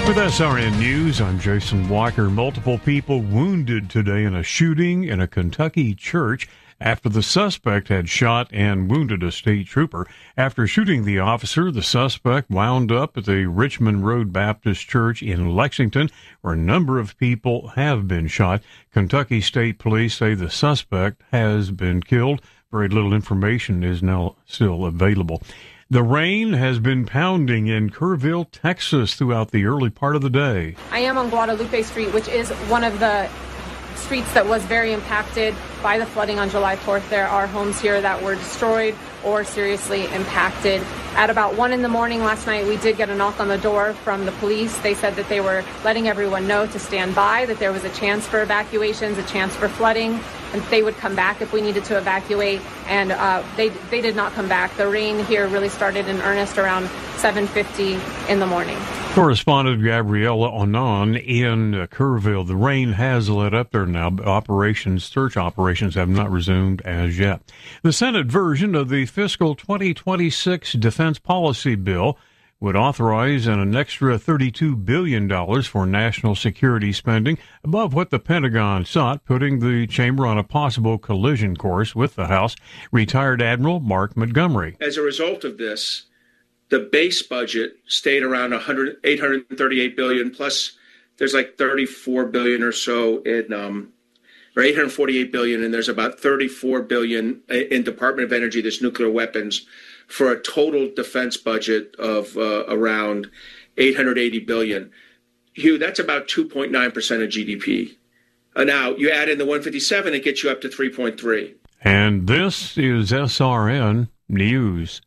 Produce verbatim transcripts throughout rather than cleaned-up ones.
With S R N News, I'm Jason Walker. Multiple people wounded today in a shooting in a Kentucky church after the suspect had shot and wounded a state trooper. After shooting the officer, the suspect wound up at the Richmond Road Baptist Church in Lexington, where a number of people have been shot. Kentucky State Police say the suspect has been killed. Very little information is now still available. The rain has been pounding in Kerrville, Texas throughout the early part of the day. I am on Guadalupe Street, which is one of the streets that was very impacted by the flooding on July fourth. There are homes here that were destroyed or seriously impacted. At about one in the morning last night, we did get a knock on the door from the police. They said that they were letting everyone know to stand by, that there was a chance for evacuations, a chance for flooding, and they would come back if we needed to evacuate. And uh, they they did not come back. The rain here really started in earnest around seven fifty in the morning. Correspondent Gabriella Onan in uh, Kerrville. The rain has let up there now. Operations, search operations have not resumed as yet. The Senate version of the fiscal twenty twenty-six defense policy bill would authorize an extra thirty-two billion dollars for national security spending, above what the Pentagon sought, putting the chamber on a possible collision course with the House. Retired Admiral Mark Montgomery. As a result of this, the base budget stayed around one hundred, eight hundred thirty-eight billion dollars, plus there's like thirty-four billion dollars or so in, um, or eight hundred forty-eight billion dollars, and there's about thirty-four billion dollars in Department of Energy, this nuclear weapons, for a total defense budget of uh, around eight hundred eighty billion dollars. Hugh, that's about two point nine percent of G D P. Uh, now, you add in the one fifty-seven, it gets you up to three point three. And this is S R N News.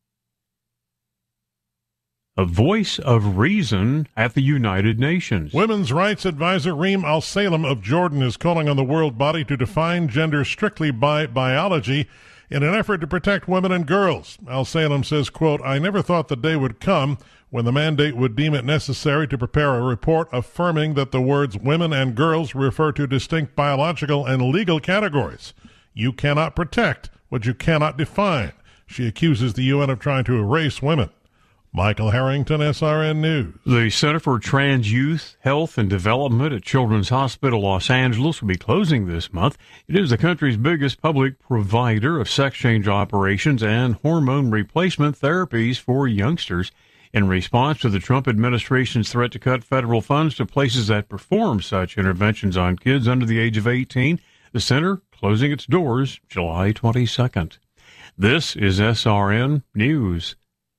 A voice of reason at the United Nations. Women's rights advisor Reem Al-Salem of Jordan is calling on the world body to define gender strictly by biology in an effort to protect women and girls. Al-Salem says, quote, "I never thought the day would come when the mandate would deem it necessary to prepare a report affirming that the words women and girls refer to distinct biological and legal categories. You cannot protect what you cannot define." She accuses the U N of trying to erase women. Michael Harrington, S R N News. The Center for Trans Youth Health and Development at Children's Hospital Los Angeles will be closing this month. It is the country's biggest public provider of sex change operations and hormone replacement therapies for youngsters. In response to the Trump administration's threat to cut federal funds to places that perform such interventions on kids under the age of eighteen, the center closing its doors July twenty-second. This is S R N News.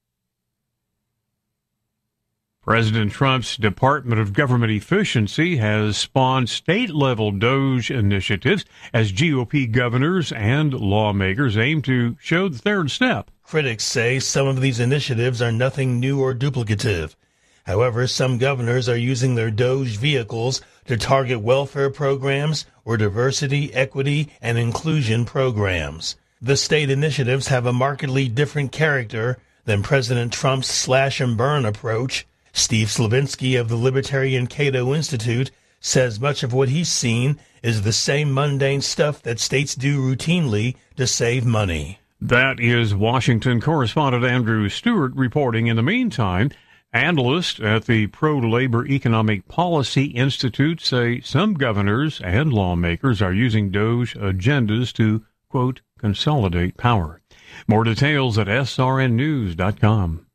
President Trump's Department of Government Efficiency has spawned state-level DOGE initiatives as G O P governors and lawmakers aim to show that they're in step. Critics say some of these initiatives are nothing new or duplicative. However, some governors are using their DOGE vehicles to target welfare programs or diversity, equity, and inclusion programs. The state initiatives have a markedly different character than President Trump's slash-and-burn approach. Steve Slavinsky of the Libertarian Cato Institute says much of what he's seen is the same mundane stuff that states do routinely to save money. That is Washington correspondent Andrew Stewart reporting. In the meantime, analysts at the Pro-Labor Economic Policy Institute say some governors and lawmakers are using DOGE agendas to, quote, consolidate power. More details at S R N news dot com.